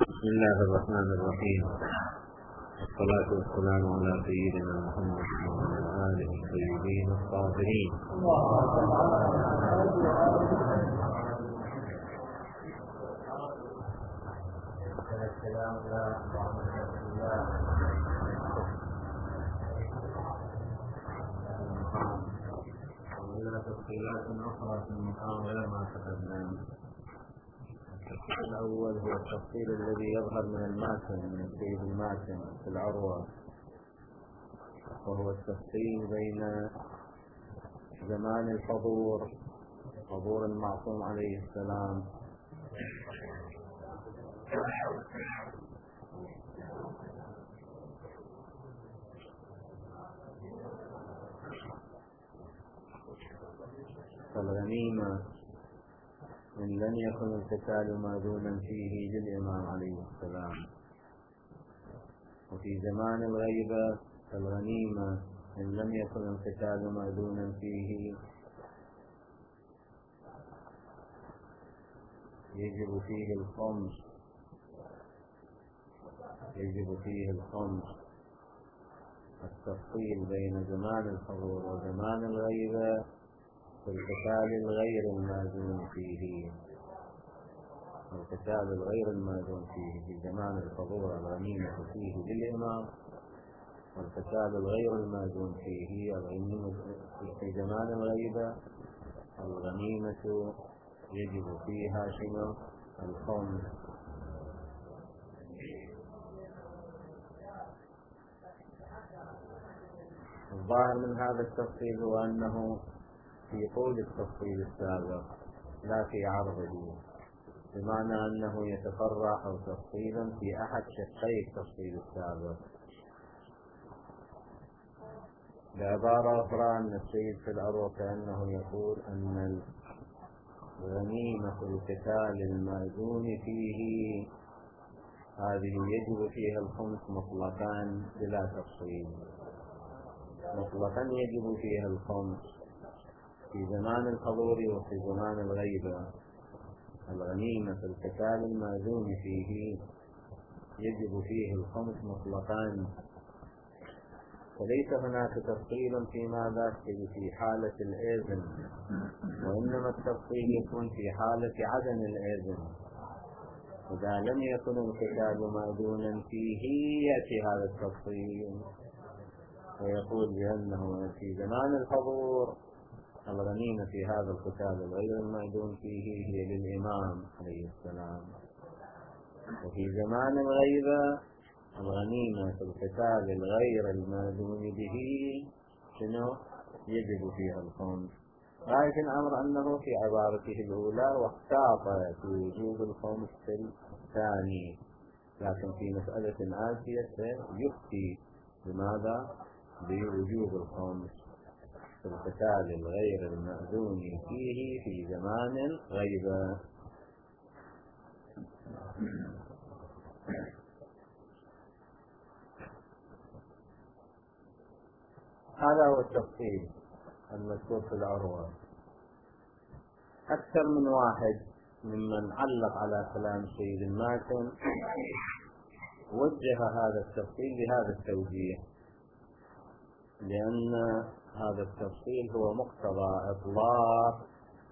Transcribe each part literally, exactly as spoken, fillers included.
بسم الله الرحمن الرحيم، والصلاة والسلام على سيدنا محمد وعلى آله الطيبين الطاهرين. السلام عليكم ورحمة الله. وإلى تفصيلات أخرى في المقام غير ما تقدم. التفصيل الأول هو التفصيل الذي يظهر من الماتن من السيد الماتن في العروة، وهو التفصيل بين زمان الحضور حضور المعصوم عليه السلام فالغنيمة إن لم يكن القتال مأذونا فيه للإمام عليه السلام، وفي زمان الغيبة الغنيمة إن لم يكن القتال مأذونا فيه يجب فيه الخمس يجب فيه الخمس. التفصيل بين زمان الحضور وزمان الغيبة في القتال الغير المأذون فيه القتال الغير المأذون فيه في زمان الحضور الغنيمة فيه للإمام، والقتال الغير المأذون فيه في زمان الغيبة الغنيمة يجب فيها شنو؟ الخمس. الظاهر من هذا التفصيل هو أنه في طول التفصيل السابق لا في عرضه، بمعنى أنه يتفرع أو تفصيلا في أحد شقي التفصيل السابق. بعبارة أخرى أن السيد في الأروى كأنه يقول أن الغنيمة في القتال المأذون فيه هذه يجب فيها الخمس مطلقا بلا تفصيل، مطلقا يجب فيها الخمس في زمان الحضور وفي زمان الغيبة. الغنيمة في القتال المأذون فيه يجب فيه الخمس مطلقا، وليس هناك تفصيل في ماذا في حالة الإذن، وإنما التفصيل يكون في حالة عدم الإذن. إذا لم يكن القتال مأذونا فيه يأتي هذا التفصيل ويقول بأنه في زمان الحضور الغنيمة في هذا القتال الغير المأذون فيه هي للإمام عليه السلام، وفي زمان الغيبة الغنيمة في القتال الغير المأذون به شنو؟ يجب فيها الخمس. غاية الأمر أنه في عبارته الأولى واختاط في وجوب الخمس في الثاني، لكن في مسألة آتية يفتي بماذا؟ بوجوب الخمس في القتال الغير المأذون فيه في زمان الغيبة. هذا هو التفصيل المذكور في العروة. أكثر من واحد ممن علق على كلام سيد الماتن وجه هذا التفصيل بهذا التوجيه، لأن هذا التفصيل هو مقتضى إطلاق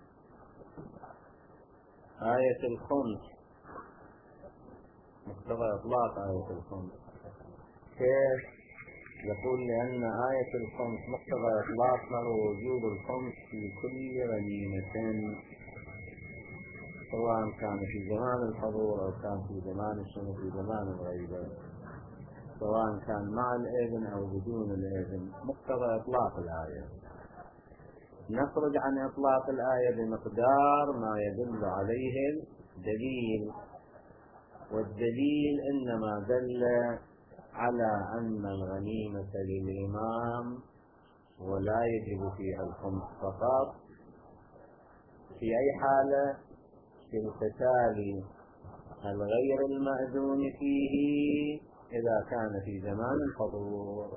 آية الخمس، مقتضى إطلاق آية الخمس. كيف؟ يقول لأن آية الخمس مقتضى إطلاقها ووجوب الخمس في كل غنيمة، سواء كان في زمان الحضور أو كان في زمان الشمس في زمان الغيبة، سواء كان مع الإذن أو بدون الإذن. مقتضى إطلاق الآية. نخرج عن إطلاق الآية بمقدار ما يدل عليه الدليل، والدليل إنما دل على أن الغنيمة للإمام ولا يجب فيها الخمس فقط. في أي حالة؟ في القتال الغير المأذون فيه إذا كان في زمان الحضور.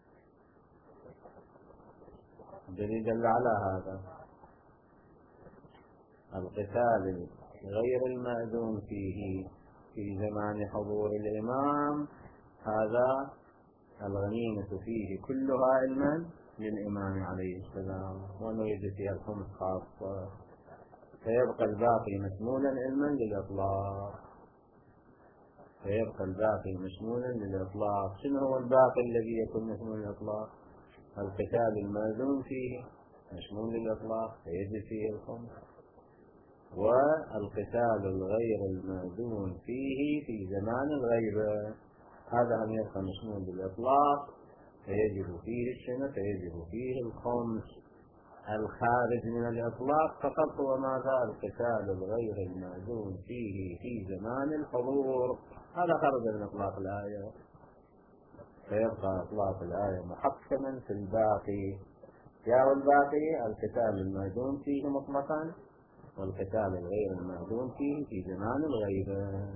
الدليل دل على هذا. القتال غير المأذون فيه في زمان حضور الإمام هذا الغنيمة فيه كلها علما للإمام عليه السلام، ونريد فيها الخمس خاصة، فيبقى الباقي مشمولا علما للإطلاق، فيبقى الباقي مشمولا للإطلاق. شنو هو الباقي الذي يكون مشمولا للإطلاق؟ القتال المأذون فيه مشمول للإطلاق فيجب فيه الخمس، والقتال الغير المأذون فيه في زمان الغيبة هذا أن يبقى مشمول للإطلاق فيجب فيه الشنو؟ فيجب فيه الخمس. الخارج من الإطلاق فقط هو ماذا؟ القتال الغير المأذون فيه في زمان الحضور، هذا خرج من إطلاق الآية، فيبقى إطلاق الآية محكما في الباقي. يا والباقي القتال المأذون فيه مطلقا والقتال الغير المأذون فيه في زمان الغيبة.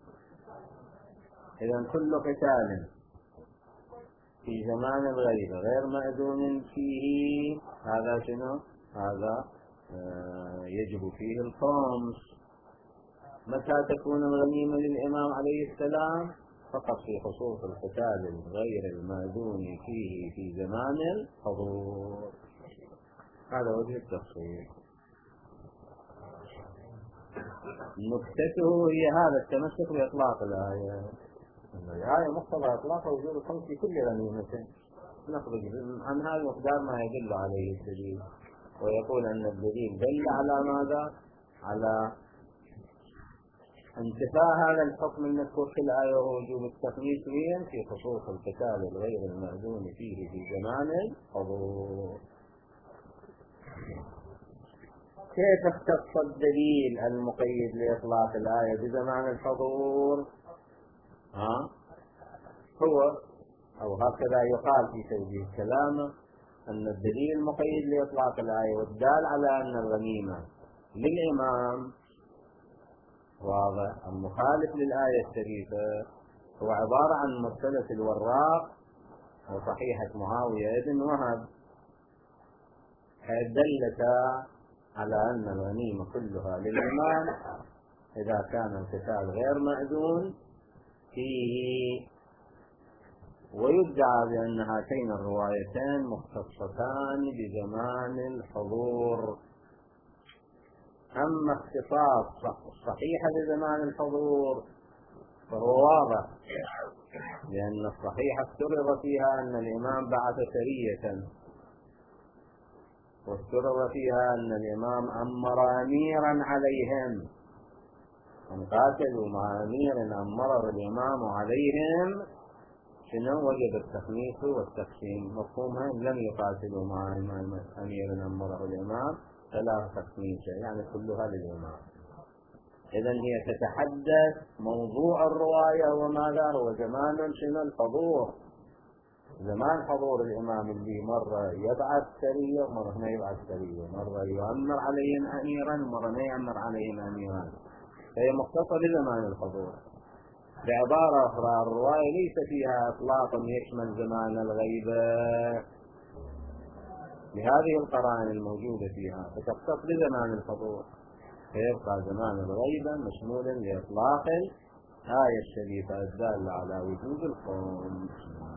إذن كل قتال في زمان الغيبة غير مأذون فيه هذا شنو؟ هذا آه يجب فيه الخمس. متى تكون الغنيمة للإمام عليه السلام؟ فقط في خصوص القتال الغير المأذون فيه في زمان الحضور، هذا وجه التفصيل. نكتته هي هذا التمسك بإطلاق الآية. الآية مقتضى إطلاق وجود الخمس في كل غنيمة، نخرج عن هذا المقدار ما يدل عليه الدليل، ويقول أن الدليل دل على ماذا؟ على انتفاء هذا الحكم المذكور في الآية ووجوب التخميس في خصوص القتال الغير المأذون فيه في زمان الحضور. كيف اختص الدليل المقيد لإطلاق الآية بزمان الحضور؟ ها؟ هو أو هكذا يقال في توجيه كلامه أن الدليل المقيد لإطلاق الآية والدال على أن الغنيمة للإمام واضح المخالف للآية الشريفة هو عبارة عن مرسلة الوراق وصحيحة معاوية بن وهب، دلتا على أن الغنيمة كلها للإمام إذا كان القتال غير مأذون فيه، ويدعى بأن هاتين الروايتين مختصتان بزمان الحضور. أما اختصاص الصحيحة بزمان الحضور فهو واضح، لأن الصحيحة افترض فيها أن الإمام بعث سرية، وافترض فيها أن الإمام أمر أميرا عليهم أن قاتلوا مع أمير أمر الإمام عليهم، شنو؟ وجب التخميس والتقسيم. مفهومها لم يقاتلوا مع أمير أمره الإمام فلا تخميس، يعني كلها للإمام. إذن هي تتحدث موضوع الرواية وماذا هو زمان شنو؟ الحضور، زمان حضور الإمام اللي مرة يبعث سرية ومرة ما يبعث سرية، مرة يؤمر عليهم أميرا ومرة ما يؤمر عليهم أميرا، فهي مختصة بزمان الحضور. بعبارة أخرى الرواية ليس فيها إطلاق يشمل زمان الغيبة بهذه القرائن الموجودة فيها، فتختص بزمان الحضور، فيبقى زمان الغيبة مشمولا لإطلاق الآية الشريفة الدالة على وجود الخمس.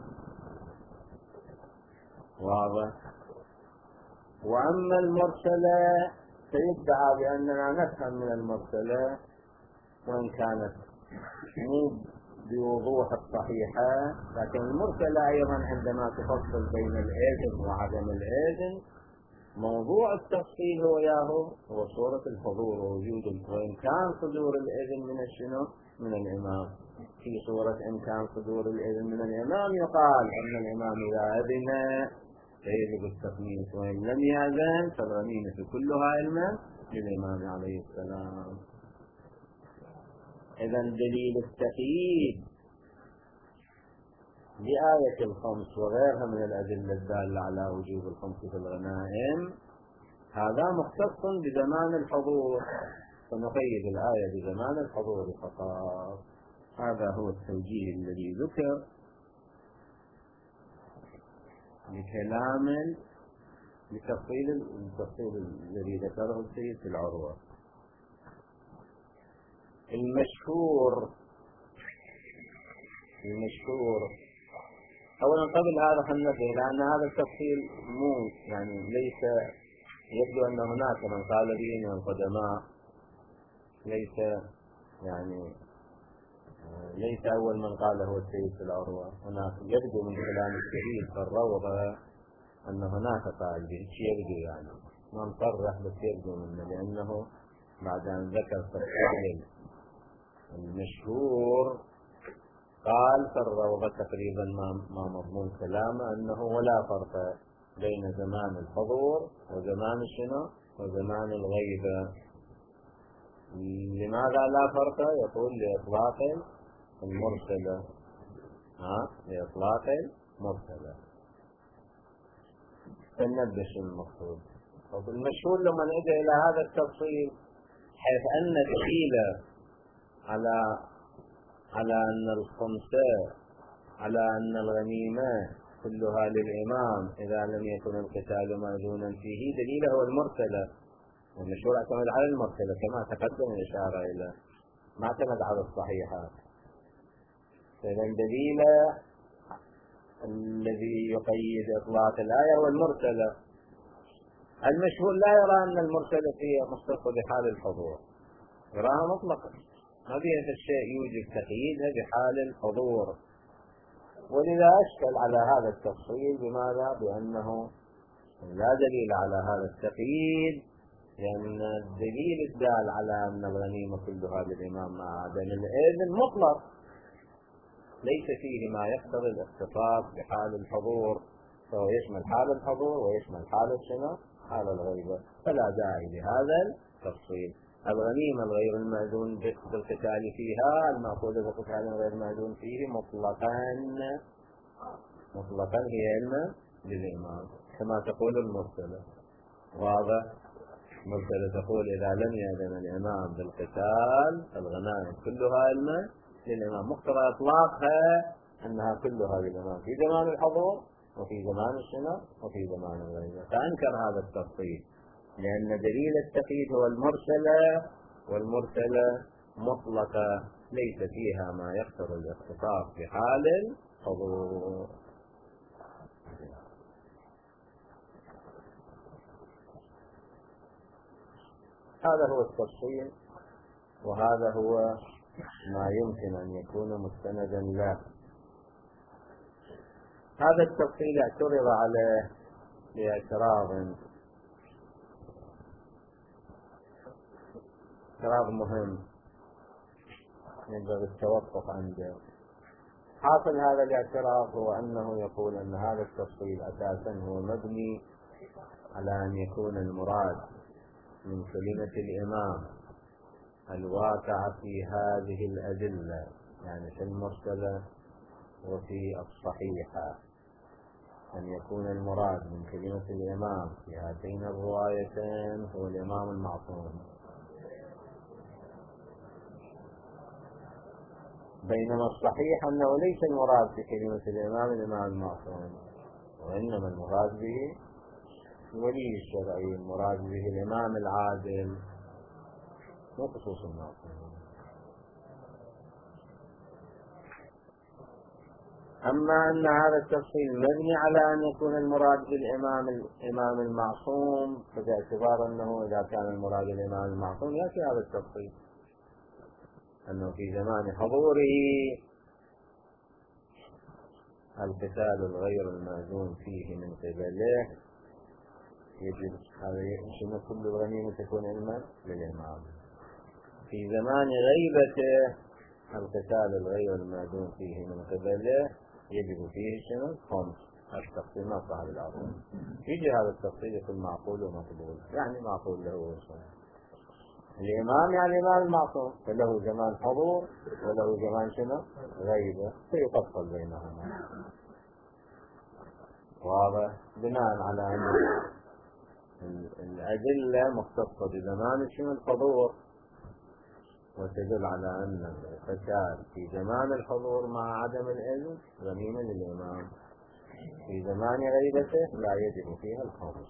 واضح؟ وأما المرسلة فيدعى بأننا نفهم من المرسلة وإن كانت مو بوضوح الصحيحة، لكن المرسلة أيضا عندما تفصل بين الإذن وعدم الإذن موضوع التفصيل هو ياهو هو صورة الحضور ووجود، وإن كان صدور الإذن من الشنو؟ من الإمام. في صورة إن كان صدور الإذن من الإمام يقال أن الإمام إذا أذن فيجب التخميس، وإن لم يأذن فالغنيمة كلها علما للإمام عليه السلام. إذن دليل التقييد لآية الخمس وغيرها من الأدلة الدالة على وجوب الخمس في الغنائم هذا مختص بزمان الحضور، فنقيد الآية بزمان الحضور فقط. هذا هو التوجيه الذي ذكر بكلام لتفصيل التفصيل الذي ذكره السيد في العروة. المشهور المشهور. أولا قبل هذا خلينا ننبه لأن هذا التفصيل مو يعني ليس، يبدو أن هناك من قال به من القدماء، ليس يعني ليس أول من قاله هو السيد في العروة. هناك يبدو من كلام السيد في الروضة أن هناك قائل به، يبدو يعني ما مصرح بس يبدو منه، لأنه بعد أن ذكر تفصيل المشهور قال في الروضة تقريبا ما مضمون كلامه أنه ولا فرق بين زمان الحضور وزمان الشنو وزمان الغيبة. لماذا لا فرق؟ يقول لإطلاق المرسلة، ها لإطلاق المرسلة. فننبه شو المقصود. المشهور لما نجي إلى هذا التفصيل حيث أن دليل على على أن الخمسة على أن الغنيمة كلها للإمام إذا لم يكن القتال مأذونا فيه، دليله هو المرسلة. والمشهور اعتمد على المرسلة كما تقدم الإشارة إلى، ما اعتمد على الصحيحات. فإذا دليل الذي يقيد إطلاق الآية هو المرسلة. المشهور لا يرى أن المرسلة فيها مختصة بحال الحضور، يراها مطلقا، ما فيها الشيء يوجب تقييدها بحال الحضور. ولذا أشكل على هذا التفصيل. بماذا؟ بأنه لا دليل على هذا التقييد، لأن الدليل الدال على أن الغنيمة كلها للإمام مع عدم الإذن مطلق، ليس فيه ما يقتضي الاختصاص بحال الحضور، فهو يشمل حال الحضور ويشمل حال الشنو حال الغيبة، فلا داعي لهذا التفصيل. الغنيمة الغير المأذون بالقتال فيها المأخوذة بقتال غير المأذون فيه مطلقا مطلقا هي علم للإمام كما تقول المرسلة. واضح؟ المرسلة تقول إذا لم يأذن الإمام بالقتال الغنائم كلها علم للإمام، مقتضى إطلاقها أنها كلها للإمام في زمان الحضور وفي زمان الشنو وفي زمان الغيبة. فأنكر هذا التفصيل لأن دليل التقييد هو المرسلة، والمرسلة مطلقة ليس فيها ما يقتضي الاختصاص بحال الحضور. هذا هو التفصيل، وهذا هو ما يمكن أن يكون مستندا له. هذا التفصيل اعترض عليه باعتراض اعتراض مهم ينبغي التوقف عنده. حاصل هذا الاعتراض هو أنه يقول أن هذا التفصيل أساسا هو مبني على أن يكون المراد من كلمة الإمام الواقع في هذه الأدلة، يعني في المرسلة وفي الصحيحة، أن يكون المراد من كلمة الإمام في هاتين الروايتين هو الإمام المعصوم، بينما الصحيح أنه ليس المراد في كلمة الإمام الإمام المعصوم، وإنما المراد به الولي الشرعي، المراد به الإمام العادل، مو خصوص المعصوم. أما أن هذا التفصيل مبني على أن يكون المراد بالإمام الإمام المعصوم، فباعتبار أنه إذا كان المراد الإمام المعصوم يأتي هذا التفصيل أنه في زمان حضوره القتال الغير المأذون فيه من قبله يجب هذا كل الغنيمة تكون علما للإمام. في زمان غيبته القتال الغير المأذون فيه من قبله يجب فيه شنو؟ خمس. التفصيل ما صاحب العظيم يجي هذا التفصيل يكون معقول ومقبول، يعني معقول له وصول الإمام يعني الإمام المعصوم، فله زمان حضور وله زمان شنو؟ غيبة، فيفصل بينهما. واضح؟ بناء على أن الأدلة مختصة بزمان شنو؟ الحضور، وتدل على أن القتال في زمان الحضور مع عدم العلم غنيمة للإمام، في زمان غيبته لا يجب فيها الخمس.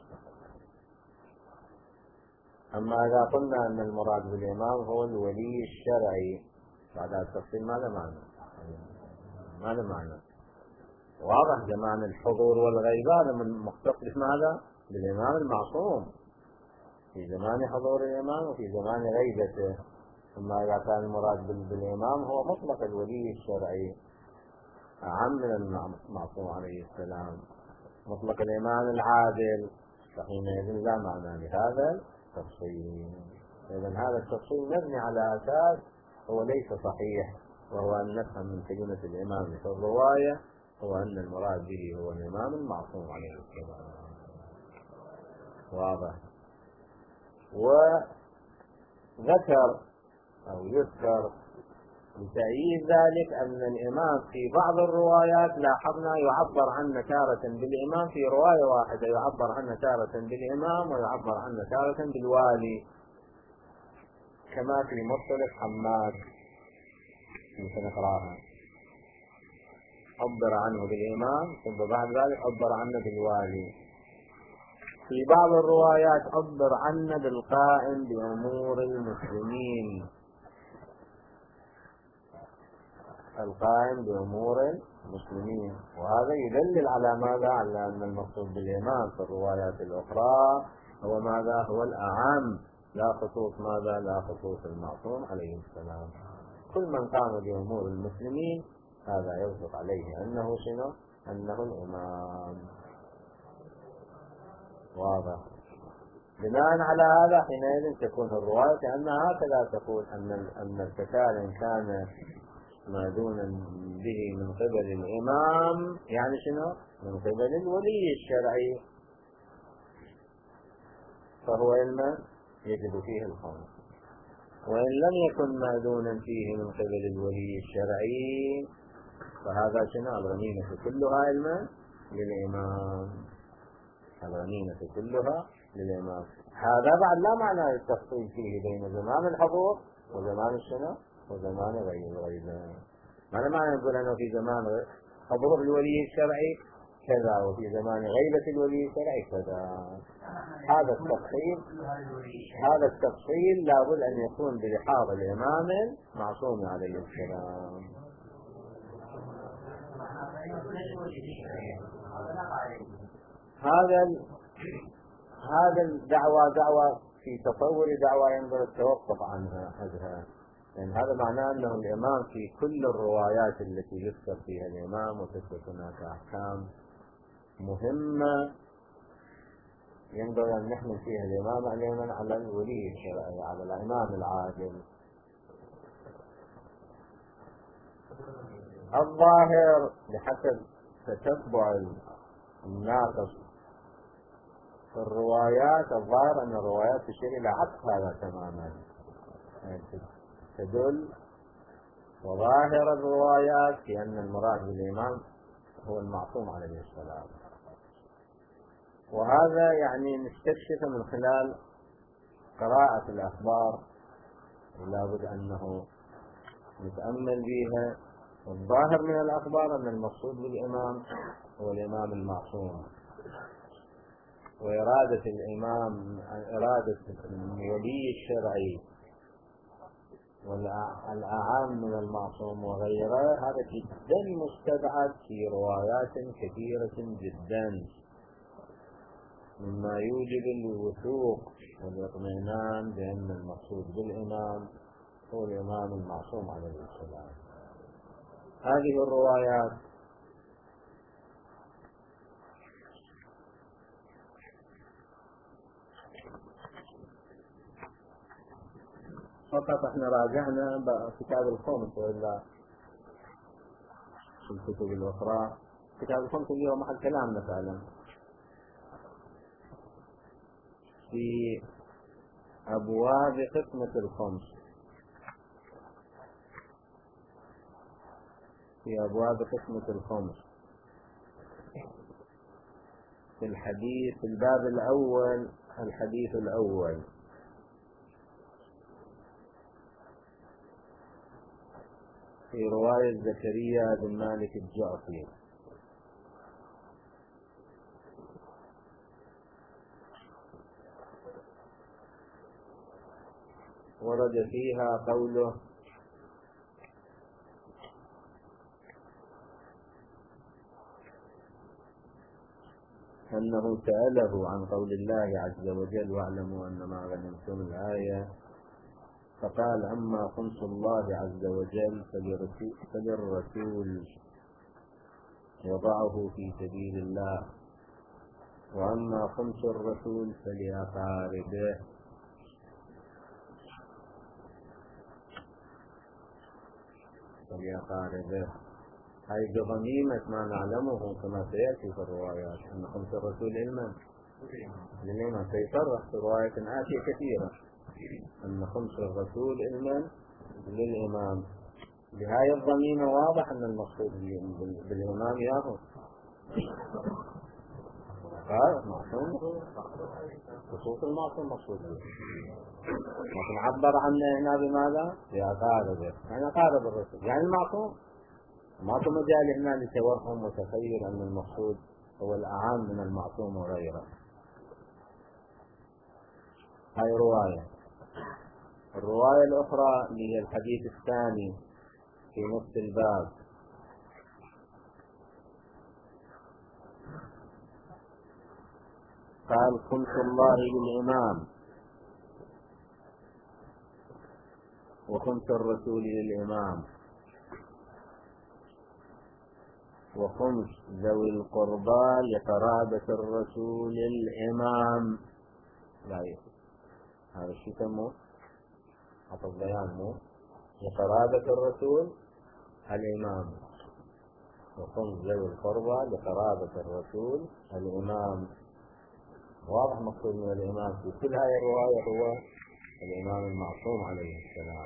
أما إذا قلنا أن المراد بالإمام هو الولي الشرعي بعد التفصيل ماذا معنى؟ هذا معنى واضح. زمان الحضور والغيب هذا من مختص بماذا؟ بالإمام المعصوم، في زمان حضور الإمام وفي زمان غيبته. ثم إذا كان المراد بالإمام هو مطلق الولي الشرعي أعم من المعصوم عليه السلام، مطلق الإمام العادل، فحينئذ لا معنى لهذا التفصيل. إذن هذا التفصيل مبني على أساس هو ليس صحيح، وهو أن نفهم من كلمة الإمام في الرواية هو أن المراد به هو الإمام المعصوم عليه السلام. واضح. وذكر أو يذكر لتأييد ذلك أن الإمام في بعض الروايات لاحظنا يعبر عنه تارة بالإمام، في رواية واحدة يعبر عنه تارة بالإمام ويعبر عنه تارة بالوالي، كما في مرسل حماد مثل نقراها، عبر عنه بالإمام ثم بعد ذلك عبر عنه بالوالي. في بعض الروايات عبر عنه بالقائم بأمور المسلمين، القائم بأمور المسلمين، وهذا يدلل على ماذا؟ على أن المقصود بالإمام في الروايات الأخرى هو ماذا؟ هو الأعم، لا خصوص ماذا؟ لا خصوص المعصوم عليه السلام. كل من قام بأمور المسلمين هذا يوصف عليه أنه شنو؟ أنه الإمام. واضح. بناء على هذا حينئذ تكون الرواية كأنها هكذا تقول أن أن القتال إن كان مأذونا به من قبل الإمام يعني شنو؟ من قبل الولي الشرعي، فهو علما يجب فيه الخمس. وإن لم يكن مأذونا فيه من قبل الولي الشرعي فهذا شنو؟ الغنيمة كلها علما للإمام، الغنيمة كلها للإمام. هذا بعد لا معنى التفصيل فيه بين زمان الحضور وزمان الشنو؟ وزمان غير الغيبة. معنى معنى نقول أنه في زمان حضور الولي الشرعي كذا وفي زمان غيبة الولي الشرعي كذا. هذا التفصيل هذا التفصيل لابد أن يكون بلحاظ الإمام المعصوم عليه السلام. هذا هذا الدعوة دعوة في تصور دعوة ينبغي التوقف عنها هذا، لأن هذا معناه أنه الإمام في كل الروايات التي يذكر فيها الإمام وتثبت هناك أحكام مهمة ينبغي أن نحمل فيها الإمام علينا على الولي الشرعي، على الإمام العادل. الظاهر بحسب تتبع الناقص في الروايات، الظاهر أن الروايات تشير إلى عكس هذا تماما، تدل وظاهر الروايات في أن المراد بالإمام هو المعصوم عليه السلام. وهذا يعني نستكشف من خلال قراءة الأخبار، ولا بد أنه نتأمل بها. الظاهر من الأخبار أن المقصود بالإمام هو الإمام المعصوم، وإرادة الإمام إرادة الولي الشرعي والأعام من المعصوم وغيره، هذا جدا مستبعد في روايات كثيرة جدا، مما يوجب الوثوق والاطمئنان بأن المقصود بالإمام هو الإمام المعصوم عليه السلام. هذه الروايات فقط احنا راجعنا كتاب الخمس، وإلا في الكتب الأخرى كتاب الخمس اللي هو محل كلامنا فعلا في أبواب قسمة الخمس، في أبواب قسمة الخمس في الحديث في الباب الأول، الحديث الأول في رواية زكريا بن مالك الجعفي، ورد فيها قوله أنه سأله عن قول الله عز وجل واعلموا أن ما غنمتم الآية، فقال أما خمس الله عز وجل فللرسول يضعه في سبيل الله، وأما خمس الرسول فلأقاربه. فلأقاربه هاي بضميمة ما نعلمه كما سيأتي في الروايات أن خمس الرسول علما للإمام، سيصرح في رواية آتية كثيرة أن خمس الرسول علما للإمام. بهاي الضميمة واضح أن المقصود بالإمام ياهو قال معصوم، خصوص المعصوم مقصود به، لكن عبر عنه هنا بماذا؟ بأقاربه، يعني أقارب الرسول يعني المعصوم. ماكو مجال هنا لتوهم وتخيل أن المقصود هو الأعم من المعصوم وغيره. هاي رواية. الرواية الأخرى اللي هي الحديث الثاني في نفس الباب، قال خمس الله للإمام وخمس الرسول للإمام وخمس ذوي القربى لقرابة الرسول الإمام. لا يخي هذا الشيء سموه حتى البيان مو لقرابة الرسول الإمام، وخمس ذوي القربى لقرابة الرسول الإمام. واضح مقصود من الإمام في كل هذه الرواية هو الإمام المعصوم عليه السلام.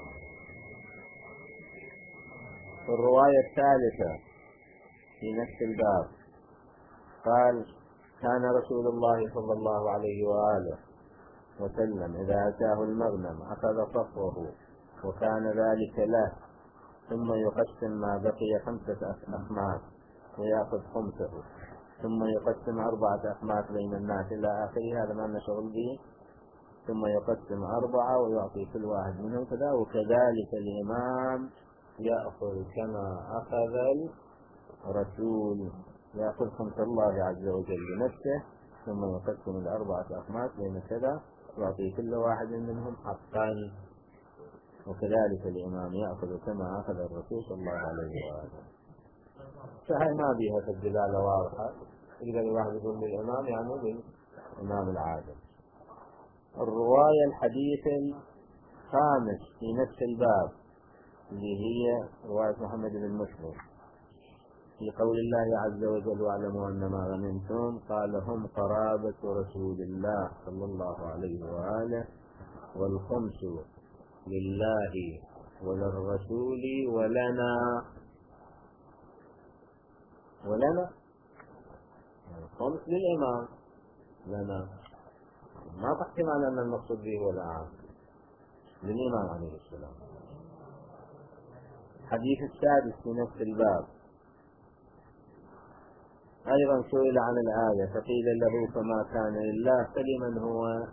الرواية الثالثة في نفس الباب قال كان رسول الله صلى الله عليه وآله وسلم إذا أتاه المغنم أخذ صفوه وكان ذلك له، ثم يقسم ما بقي خمسة أخماس ويأخذ خمسه، ثم يقسم أربعة أخماس بين الناس إلى آخره. هذا ما نشغل به. ثم يقسم أربعة ويعطي كل واحد منهم كذا. وكذلك الإمام يأخذ كما أخذ الرسول، يأخذ خمس الله عز وجل لنفسه، ثم يقسم الأربعة أخماس بين كذا يعطي كل واحد منهم حقا. وكذلك الإمام يأخذ كما أخذ الرسول صلى الله عليه وآله. فهي ما بها في الدلالة واضحة. إذا الواحد يقول للإمام يعني للإمام العادل. الرواية الحديث الخامس في نفس الباب اللي هي رواية محمد بن مسلم في قول الله عز وجل واعلموا أن ما غنمتم، قال هم قرابة رسول الله صلى الله عليه وآله والخمس لله وللرسول ولنا. ولنا الخمس للإمام لنا، ما تحتمل أن المقصود به هو الأعام للإمام عليه السلام. الحديث السادس في نفس الباب أيضا سئل عن الآية فقيل له فما كان لله فلمن هو؟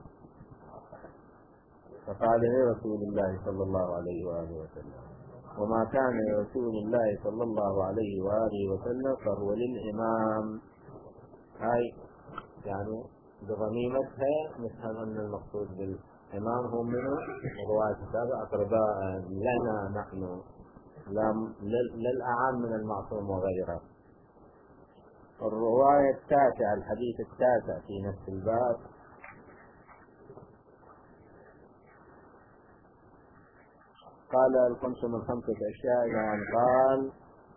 فقال لرسول الله صلى الله عليه وآله وسلم، وما كان لرسول الله صلى الله عليه وآله وسلم فهو للإمام. هاي يعني بضميمتها نفهم أن المقصود بالإمام هم منه رواية السابع أقرباء لنا نحن لا الأعام من المعصوم وغيره. الرواية التاسعة الحديث التاسع في نفس الباب قال الخمس من خمسة أشياء يعني قال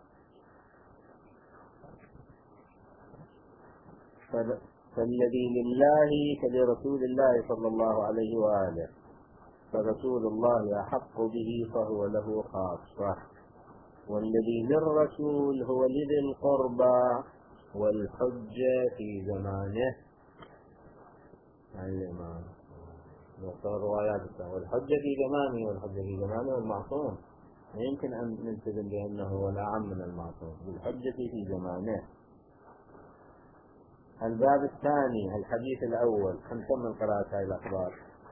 فالذي لله فلرسول الله صلى الله عليه وآله، فرسول الله أحق به فهو له خاصة، والذي للرسول هو لذي القربى والحجة في زمانه. الإمام الروايات والحجة في زمانه والحجة في زمانه والمعصوم لا يمكن أن نلتزم بأنه هو الأعم من المعصوم، بالحجة في زمانه. الباب الثاني الحديث الأول هنكمل قراءة هذه الأخبار.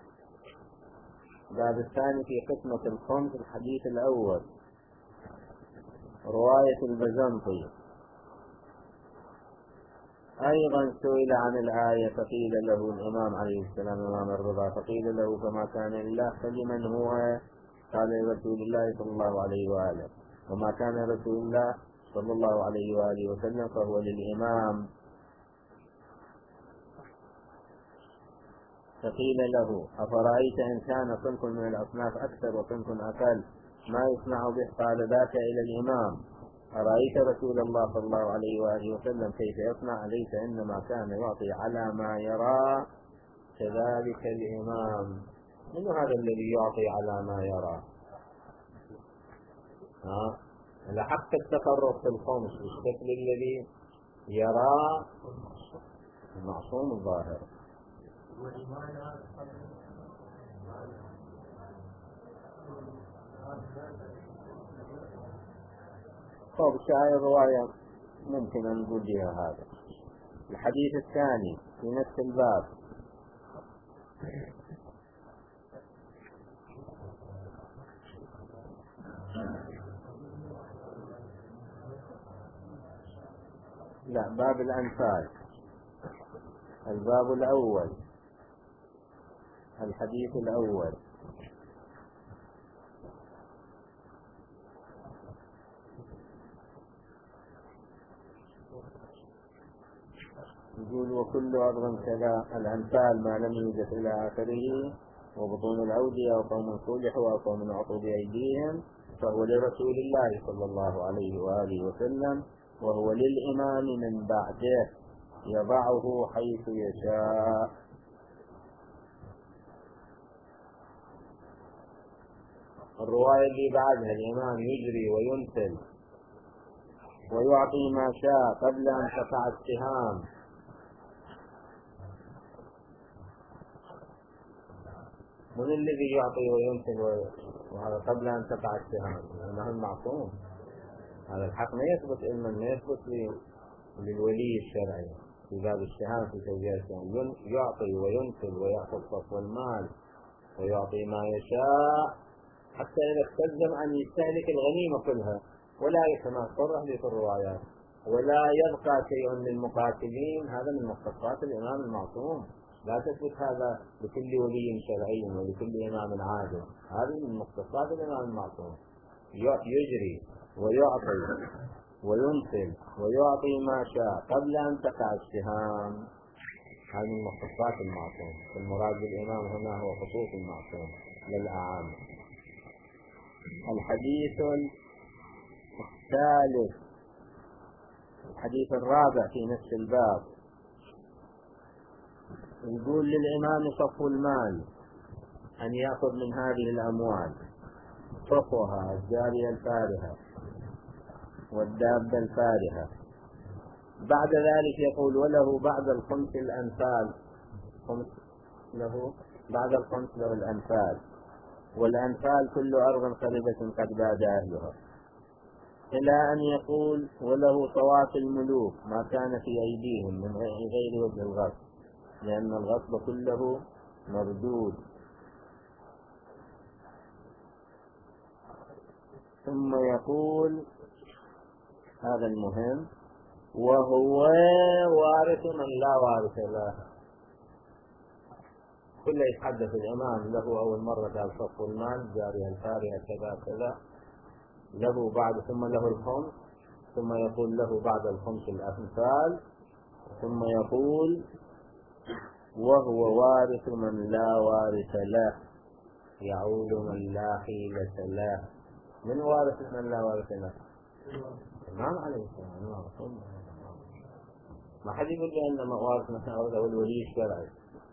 الباب الثاني في قسمة الخمس الحديث الأول رواية البزنطي أيضا سئل عن الآية فقيل له الإمام عليه السلام إمام الرضا فقيل له فما كان لله فلمن هو؟ قال لرسول الله صلى الله عليه وآله. وما كان رسول الله صلى الله عليه وآله وسلم فهو للإمام. فقيل له أفرأيت إن كان صنف من الأصناف أكثر وصنف أقل ما يصنع به؟ قال ذاك إلى الإمام. أرأيت رسول الله صلى الله عليه وآله وسلم كيف يصنع؟ ليس إنما كان يعطي على ما يرى كذلك الإمام. من هذا الذي يعطي على ما يرى؟ ها؟ لحق التفرق في الخمس بالشكل الذي يرى المعصوم الظاهر. طيب شاعر الرواية ممكن أن نقول بها هذا. الحديث الثاني في نفس الباب لا باب الأنفال، الباب الأول، الحديث الأول. يقول وكل أرض كذا الأنفال ما لم يوجد إلى آخره. وبطون الأودية وقوم صلحوا وقوم عطوا بأيديهم فهو لرسول الله صلى الله عليه وآله وسلم وهو للإمام من بعده يضعه حيث يشاء. الرواية اللي بعدها الإمام يجري وينتل ويعطي ما شاء قبل أن تقع السهام. من الذي يعطي وينتل وهذا قبل أن تقع السهام؟ لأنه المعصوم. هذا الحق ما يثبت علما، ما يثبت للولي الشرعي في باب السهام في توزيع السهام. يعطي وينتل ويأخذ صفو المال ويعطي ما يشاء حتى إذا استلزم أن يستهلك الغنيمة كلها ولا كما صرح لي في الروايات ولا يبقى شيء للمقاتلين. هذا من مختصات الإمام المعصوم. لا تثبت هذا لكل ولي شرعي ولكل إمام عادل. هذه من مختصات الإمام المعصوم. يجري ويعطي وينتل ويعطي ما شاء قبل أن تقع السهام. هذه من مختصات المعصوم. المراد بالإمام هنا هو خصوص المعصوم للأعام. الحديث الثالث الحديث الرابع في نفس الباب يقول للإمام صفو المال أن يأخذ من هذه الأموال صفوها الجارية الفارهة والدابة الفارهة. بعد ذلك يقول وله بعد الخمس الأنفال. خمس له بعد الخمس له الأنفال. والأنفال كل أرض قريبة قد باد أهلها. إلى أن يقول وله طواف الملوك ما كان في أيديهم من غير وجه الغصب لأن الغصب كله مردود. ثم يقول هذا المهم وهو وارث من لا وارث له. كل يتحدث الإمام له أول مرة قال صف المال جارية الفارهة كذا كذا له بعد ثم له الخمس ثم يقول له بعد الخمس الأنفال ثم يقول وهو وارث من لا وارث له يعول من لا حيلة له. من وارث من لا وارث له؟ الإمام عليه السلام. ما حد يقول لي أن وارث مثلا أو الولي الشرعي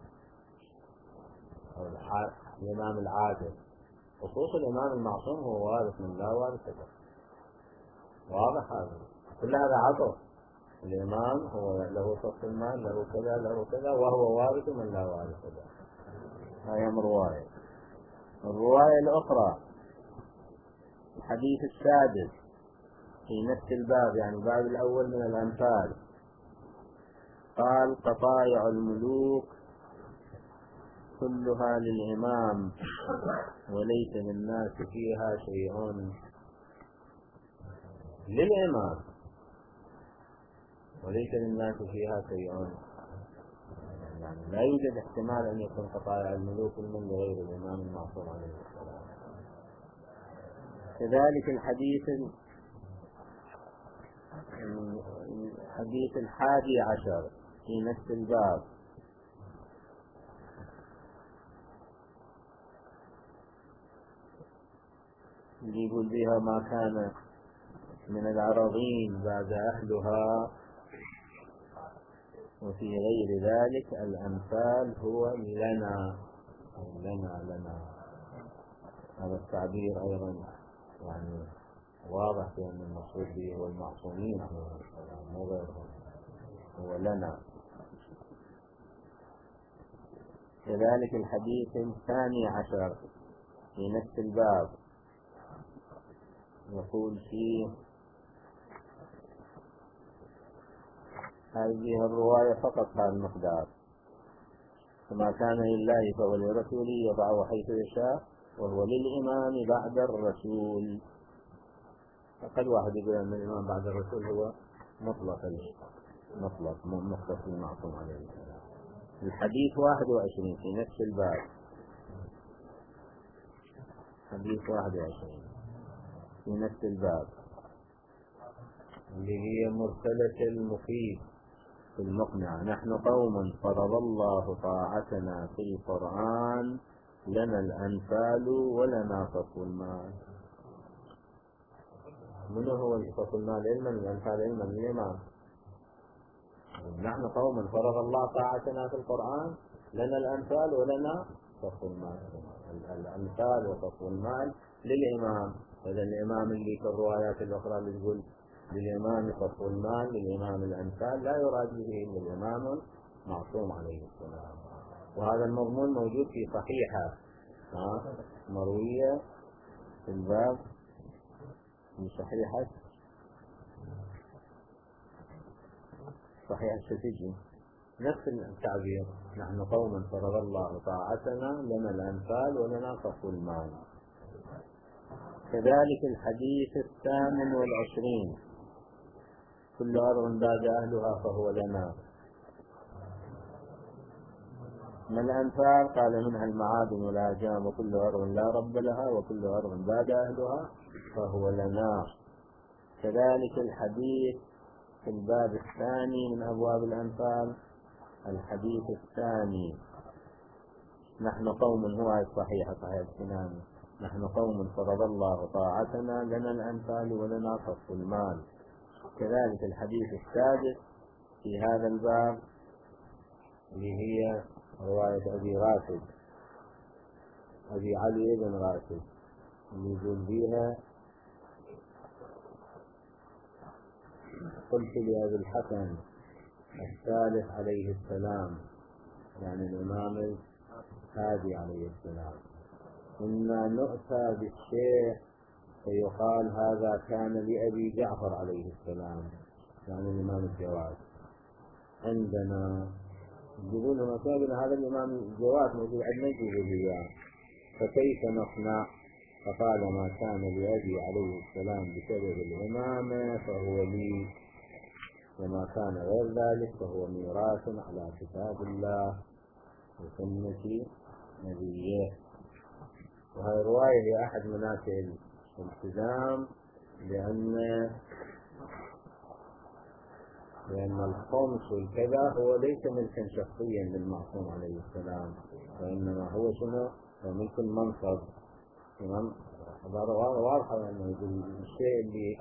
أو الإمام العادل. خصوص الإمام المعصوم هو وارث من لا وارث له. واضح هذا؟ كل هذا عطف. الإمام هو له صف المال له كذا له كذا وهو وارث من لا وارث له. هذه رواية. الرواية الأخرى الحديث السادس في نفس الباب يعني الباب الأول من الأنفال قال قطايع الملوك كلها للإمام وليس للناس فيها شيء. للإمام وليس للناس فيها شيء، يعني لا يوجد احتمال أن يكون خطايا الملوك من غير الإمام المعصوم عليه السلام. كذلك الحديث الحديث الحادي عشر في نفس الباب، يقول بها ما كان من العراضين بعد أهلها، وفي غير ذلك الأمثال هو لنا لنا لنا. هذا التعبير أيضا يعني واضح بأن المقصود به هو المعصومين مو غيرهم، هو لنا. كذلك الحديث الثاني عشر في نفس الباب يقول فيه هذه الرواية فقط هذا المقدار: فما كان لله فهو لرسوله يضعه حيث يشاء وهو للإمام بعد الرسول. فقد واحد يقول أن الإمام بعد الرسول هو مطلق مطلق مختص المعصوم عليه السلام. الحديث واحد وعشرين في نفس الباب، حديث واحد وعشرين في نفس الباب اللي هي مرسلة المفيد في المقنع: نحن قوم فرض الله طاعتنا في القرآن لنا الأنفال ولنا صف المال. من هو صف المال؟ علما الأنفال علما الإمام. نحن قوم فرض الله طاعتنا في القرآن لنا الأنفال ولنا صف المال. الأنفال وصف المال للإمام. هذا الإمام اللي في الروايات الأخرى اللي تقول للإمام صف المال للإمام الأنفال لا يراد به إلا الإمام معصوم عليه السلام. وهذا المضمون موجود في صحيحة مروية في الباب من صحيحة صحيح الشفيعي نفس التعبير: نحن قوم فرض الله طاعتنا لنا الأنفال ولنا صف المال. كذلك الحديث الثامن والعشرين: كل أرض باد أهلها فهو لنا. ما الأنفال؟ قال منها المعادن والآجام، وكل أرض لا رب لها وكل أرض باد أهلها فهو لنا. كذلك الحديث في الباب الثاني من أبواب الأنفال، الحديث الثاني: نحن قوم، هو الصحيح صحيح السنان: نحن قوم فرض الله طاعتنا لنا الأنفال ولنا صف المال. كذلك الحديث السادس في هذا الباب اللي هي رواية أبي راشد أبي علي بن راشد اللي يقول فيها: قلت لأبي الحسن الثالث عليه السلام، يعني الإمام الهادي عليه السلام: إنا نؤتى بالشيء فيقال هذا كان لأبي جعفر عليه السلام، يعني الإمام الجواد عندنا. يقولون مثلا هذا الإمام الجواد موجود عندنا جوزية، فكيف نصنع؟ فقال: ما كان لأبي عليه السلام بسبب الإمامة فهو لي، وما كان غير ذلك فهو ميراث على كتاب الله وسنة نبيه. وهي رواية لأحد مناسك الالتزام، لأن لأن الخمس والكذا هو ليس ملكا شخصيا للمعصوم عليه السلام، وإنما هو شنو؟ هو ملك المنصب. تمام؟ واضحة أنه الشيء اللي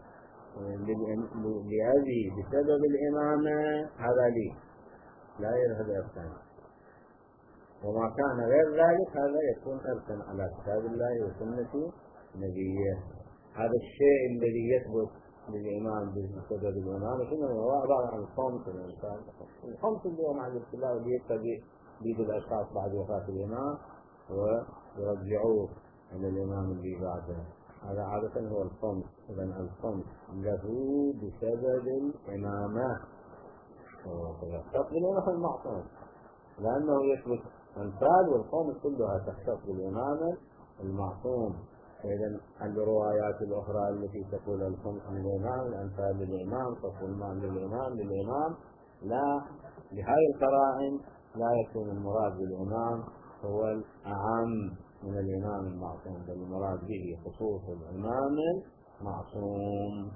لأبي بسبب الإمامة هذا لي لا يذهب إرثا، وما كان غير ذلك هذا يكون إرثا على كتاب الله وسنة نبيه. هذا الشيء الذي يثبت للإمام بسبب الإمامة شنو هو؟ عبارة عن الخمس والإنسان. الخمس اللي هو مع الابتلاء اللي يبتدي بيد الأشخاص بعد وفاة الإمام ويرجعوه إلى الإمام اللي بعده، هذا عادة هو الخمس. إذا الخمس له بسبب الإمامة، يختص بالإمامة المعصوم، لأنه يثبت أنفال والخمس كلها تختص بالإمامة المعصوم. إذا الروايات الأخرى التي تقول الخمس للإمام، الأنفال للإمام، صف المال للإمام للإمام، لا، بهذه القرائن لا يكون المراد بالإمام هو الأعم من الإمام المعصوم، بل المراد به خصوص الإمام المعصوم.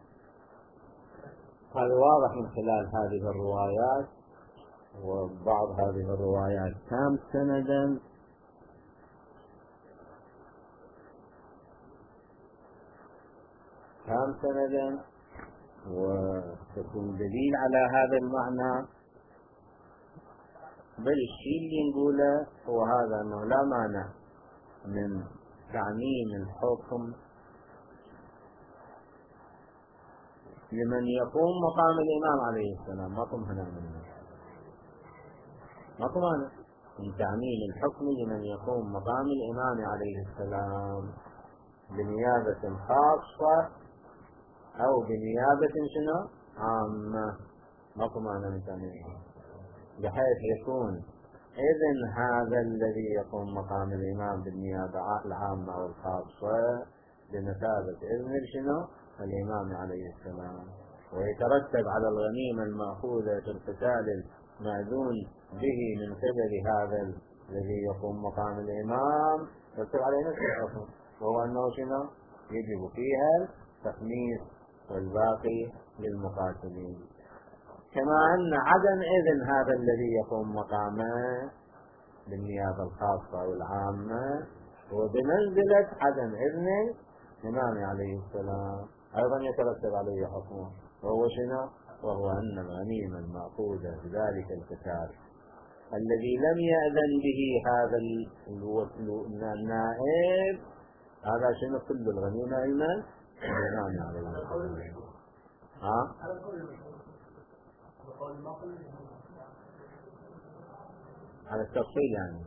هذا واضح من خلال هذه الروايات. وبعض هذه الروايات كم سندا، كم سندا، وتكون دليل على هذا المعنى. بل الشيء اللي نقوله هو هذا، أنه لا مانع من تعميم الحكم لمن يقوم مقام الإمام عليه السلام. ما قم هنا منه، ما مانع من تعميم الحكم لمن يقوم مقام الإمام عليه السلام بنيابة خاصة أو بنيابة شنو عامة. ما مانع من تعميمها، بحيث يكون إذن هذا الذي يقوم مقام الإمام بالنيابة العامة أو الخاصة بمثابة إذن شنو الإمام عليه السلام، ويترتب على الغنيمة المأخوذة في القتال المأذون به من قبل هذا الذي يقوم مقام الإمام، يرتب عليه نفس الحكم، وهو أنه شنو يجب فيها التخميس والباقي للمقاتلين. كما أن عدم إذن هذا الذي يقوم مقامه بالنيابة الخاصة أو العامة هو بمنزلة عدم إذن الإمام عليه السلام، أيضا يترتب عليه حكمه، وهو شنو؟ وهو أن الغنيمة المأخوذة بذلك القتال الذي لم يأذن به هذا النائب، هذا شنو كل الغنيمة علما الإمام عليه السلام. ها؟ على التفصيل يعني.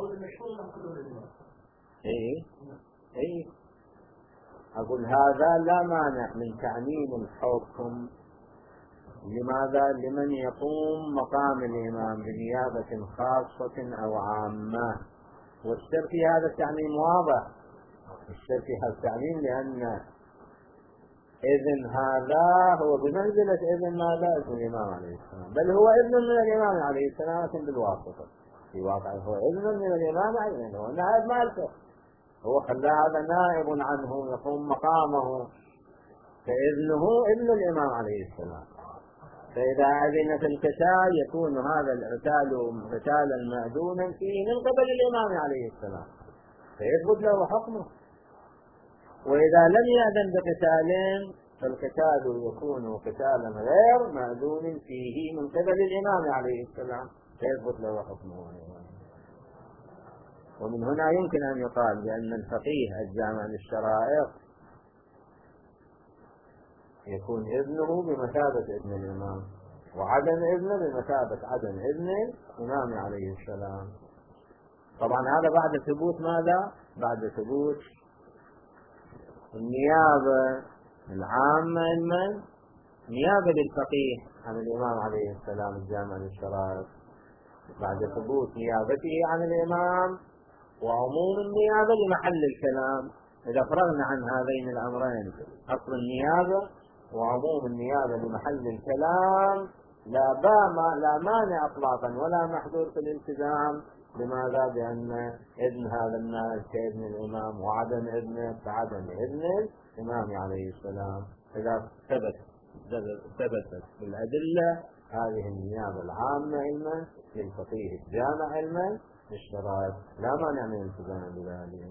ايه ايه اقول هذا لا مانع من تعميم الحكم. لماذا؟ لمن يقوم مقام الإمام بنيابة خاصة أو عامة. والسر في هذا التعميم واضح، السر في هذا التعميم لأن إذن هذا هو بمنزلة إذن ماذا؟ إذن الإمام عليه السلام، بل هو إذن من الإمام عليه السلام لكن بالواسطة، في واقع هو إذن من الإمام عليه السلام، هو نائب مالته، هو خلى هذا نائب عنه يقوم مقامه، فإذنه إذن الإمام عليه السلام. فإذا أذن في القتال يكون هذا القتال قتالا مأذونا فيه من قبل الإمام عليه السلام، فيثبت له حكمه. وإذا لم يأذن بقتال فالقتال يكون قتالا غير مأذون فيه من قبل الإمام عليه السلام، فيثبت له حكمه. ومن هنا يمكن أن يقال بأن الفقيه الجامع للشرائع يكون إذنه بمثابة إذن الإمام، وعدم إذنه بمثابة عدم إذن الإمام عليه السلام. طبعا هذا بعد ثبوت ماذا؟ بعد ثبوت النيابة العامة من نيابة للفقيه عن الإمام عليه السلام الجامع للشرائع، بعد ثبوت نيابته عن الإمام وعموم النيابة لمحل الكلام. إذا فرغنا عن هذين الأمرين، أصل النيابة وعموم النيابة لمحل الكلام، لا باما لا مانع اطلاقا ولا محذور في الالتزام. لماذا؟ بأن إذن هذا النائب كإذن الإمام، وعدم إذنه كعدم إذن الإمام عليه السلام. إذا ثبت ثبتت بالأدلة هذه النيابة العامة علما للفقيه الجامع علما للشرائع، لا مانع من الالتزام بذلك.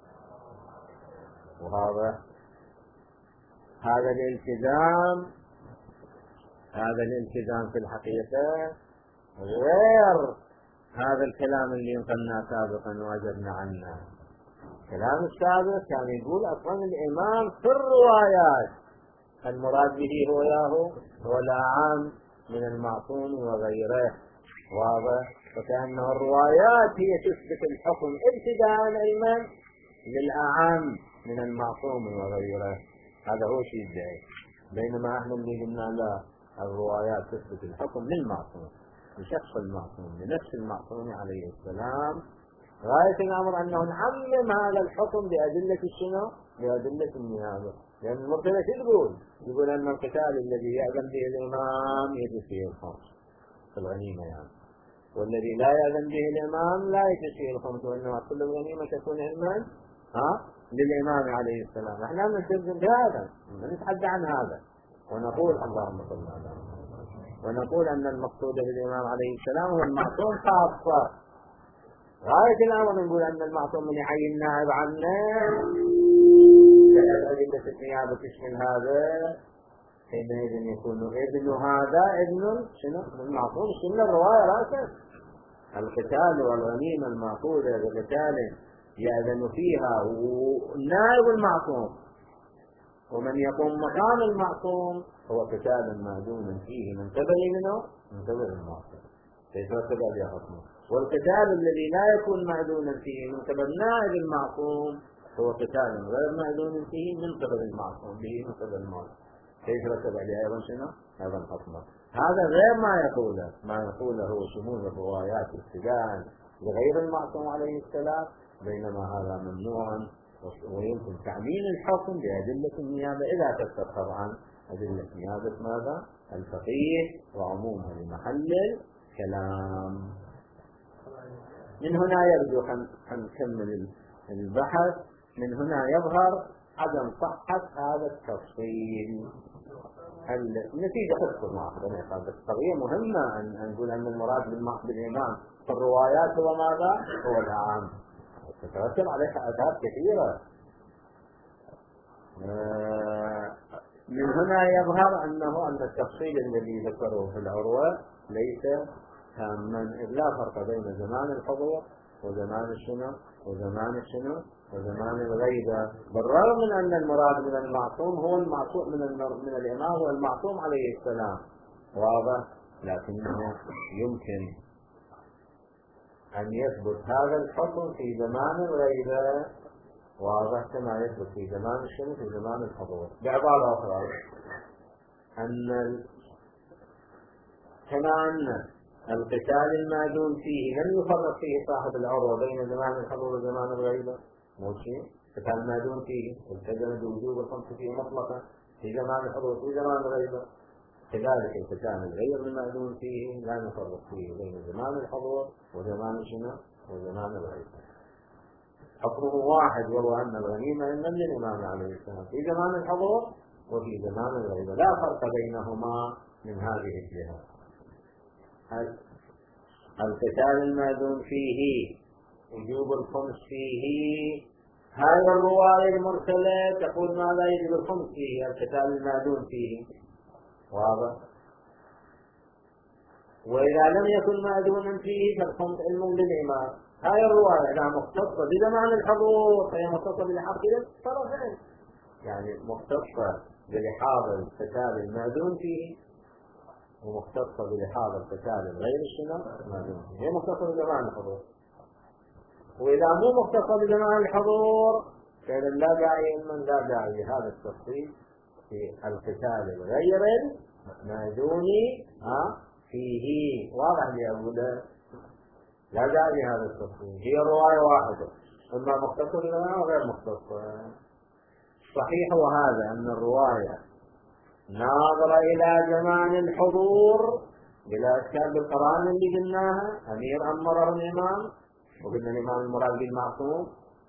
وهذا هذا الالتزام هذا الالتزام في الحقيقة غير هذا الكلام اللي قلنا سابقا وأجبنا عنه. الكلام السابق كان يقول أصلا الإمام في الروايات المراد به هو ياهو هو الأعم من المعصوم وغيره، واضح؟ فكأنه الروايات هي تثبت الحكم ابتداء علما للأعم من المعصوم وغيره. هذا هو شيء الدعي. بينما احنا اللي قلنا لا، الروايات تثبت الحكم للمعصوم، لشخص المعصوم، لنفس المعصوم عليه السلام، غاية الأمر أنه نعمم هذا الحكم بأدلة الشنو؟ بأدلة النيابة. لأن المرتبة شو تقول؟ يقول أن القتال الذي يأذن به الإمام يجوز فيه الخمس في الغنيمة يعني، والذي لا يأذن به الإمام لا يجوز فيه الخمس، وإنما كل الغنيمة تكون علما ها للإمام عليه السلام. احنا نلتزم بهذا، نتحدى عن هذا ونقول اللهم صل على محمد، ونقول أن المقصود بالإمام عليه السلام هو المعصوم خاصة. غاية الأمر نقول أن المعصوم من يعين النائب عنه أدلة النيابة تشمل هذا، حينئذ يكون ابن هذا ابن شنو؟ المعصوم شنو الرواية راسه. القتال والغنيمة المأخوذة بقتال يأذن فيها والنائب المعصوم، ومن يقوم مقام المعصوم هو قتال مأذون فيه من قبل منه من قبل المعصوم، كيف قبل يحكمه. والقتال الذي لا يكون مأذونا فيه من قبل نائب المعصوم هو قتال غير مأذون فيه من قبل المعصوم به من قبل المعصوم، كيف رتب عليه أيضا شنو؟ أيضا حكمه. هذا غير ما يقوله ما يقوله شمول الروايات ابتداء لغير المعصوم عليه السلام، بينما هذا ممنوع، ويمكن تعميم الحكم بأدلة النيابة إذا كثر طبعا أدلة نيابة ماذا؟ الفقيه وعمومها لمحل الكلام. من هنا يبدو حنكمل البحث، من هنا يظهر عدم صحة هذا التفصيل. النتيجة تذكر معه القضية مهمة أن نقول أن المراد بالإمام في الروايات هو ماذا؟ هو العام، تترتب عليه آثار كثيرة. من هنا يظهر أنه أن التفصيل الذي ذكره في العروة ليس تاما، إذ لا فرق بين زمان الحضور وزمان الشنو وزمان الشنو وزمان الغيبة، بالرغم من أن المراد من المعصوم هو المعصوم من من الإمام هو المعصوم عليه السلام، واضح، لكنه يمكن أن يثبت هذا الحكم في زمان الغيبة، واضح، كما يثبت في زمان الشنو في زمان الحضور. بعبارة أخرى أن كما أن القتال المأذون فيه لم يفرق فيه صاحب العروة بين زمان الحضور وزمان الغيبة، مو شيء، قتال المأذون فيه التزم بوجوب الخمس فيه مطلقا في زمان الحضور في زمان الغيبة، كذلك القتال الغير المأذون فيه لا نفرق فيه بين زمان الحضور وزمان شنو وزمان الغيبة، حكمه واحد، وهو أن الغنيمة إنما للإمام عليه السلام في زمان الحضور وفي زمان الغيبة، لا فرق بينهما من هذه الجهة. القتال المأذون فيه وجوب الخمس فيه، هذه الرواية المرسلة تقول ما لا يجب الخمس فيه، القتال المأذون فيه، واضح. وإذا لم يكن مأذونا فيه فالخمس علم للإمام. هذه الرواية إذا مختصة بزمان الحضور فهي مختصة بلحاظ الطرفين، يعني مختصة بلحاظ القتال المأذون فيه ومختصة بلحاظ القتال الغير الشنو المأذون فيه، هي مختصة بزمان الحضور. وإذا مو مختصة بزمان الحضور فإذا لا داعي من لا داعي لهذا التفصيل في القتال الغير المأذون ها فيه، واضح لي أقوله، لا داعي لهذا التفصيل، هي رواية واحدة إما مختصة بزمان وغير مختصة. صحيح وهذا أن الرواية ناظرة إلى زمان الحضور بلا إشكال بالقرآن اللي قلناها، أمير أمره الإمام وقلنا الإمام المراد بالمعصوم،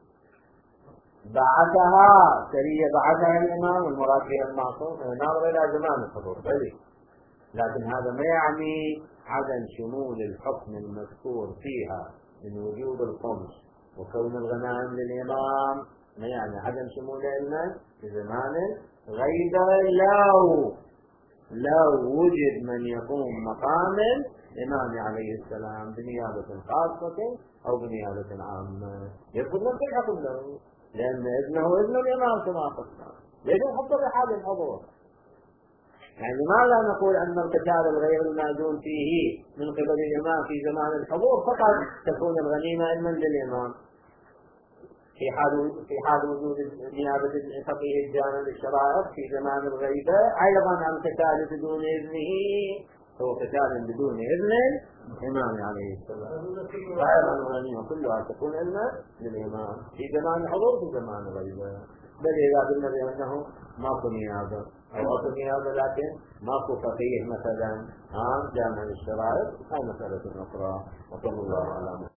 بعثها سرية بعثها الإمام المراد بها المعصوم، ناظرة إلى زمان الحضور بلي، لكن هذا ما يعني عدم شمول الحكم المذكور فيها من وجوب الخمس وكون الغنائم للإمام، ما يعني عدم شمول علما في زمان غيبة لو لو وجد من يقوم مقام الإمام عليه السلام بنيابة خاصة أو بنيابة عامة، يدخل نفس الحكم له، لأن ابنه ابن الإمام كما قلنا، ليس حتى بحال الحضور. يعني لماذا نقول أن القتال الغير المأذون فيه من قبل الإمام في زمان الحضور فقط تكون الغنيمة علما للإمام، في حال في حال وجود نيابة الفقيه الجامع للشرائع في زمان الغيبة أيضا القتال بدون إذنه هو قتال بدون إذن الإمام عليه السلام. غير الغنيمة كلها تكون إذن للإمام في زمان حضور في زمان غيبه. بل إذا قلنا بأنه ماكو نيابة أو أكو نيابة لكن ماكو فقيه مثلا عام جامع الشرائط، هاي مسألة أخرى. وصلى الله على محمد.